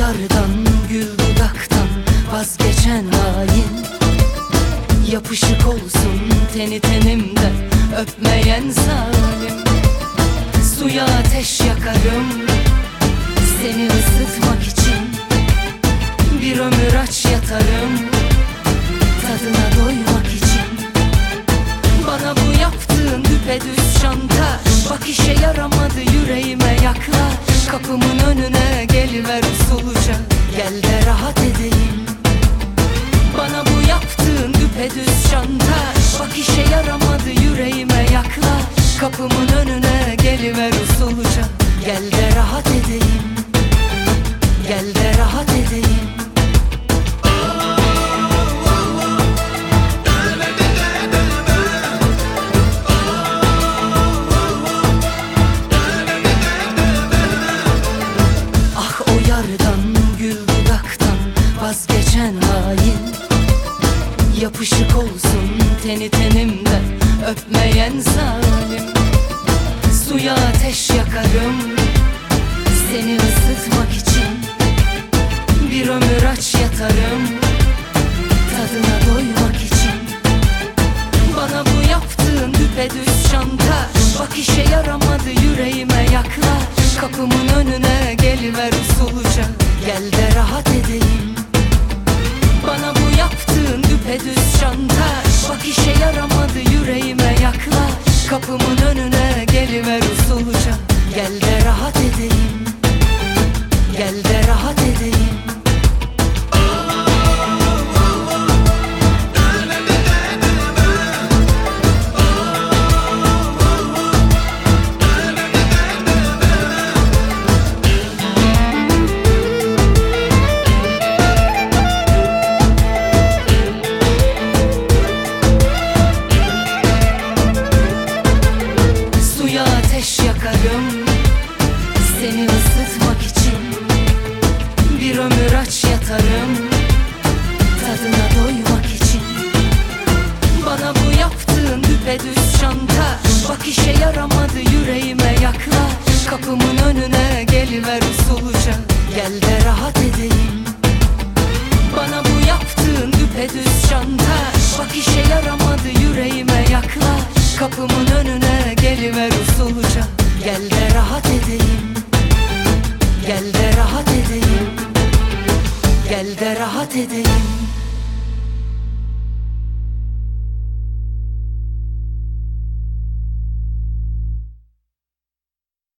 yardan, gül dudaktan vazgeçen hain. Yapışık olsun teni tenimde öpmeyen zalim. Suya ateş yakarım seni ısıtmak için. Bir ömür aç yatarım tadına doymak için. Bana bu yaptığın düpedüz şantaj. Bak işe yaramadı, yüreğime yaklaş. Kapımın önüne geliver usulca, gel de rahat edeyim. Bana bu yaptığın düpedüz şantaj. Bak işe yaramadı, yüreğime yaklaş. Kapımın önüne geliver usulca, gel de rahat edeyim. Gel de rahat edeyim. Ah o yardan, gül dudaktan vazgeçen hain. Yapışık olsun teni tenimde öpmeyen zalim. Suya ateş yakarım seni ısıtmak için. Bir ömür aç yatarım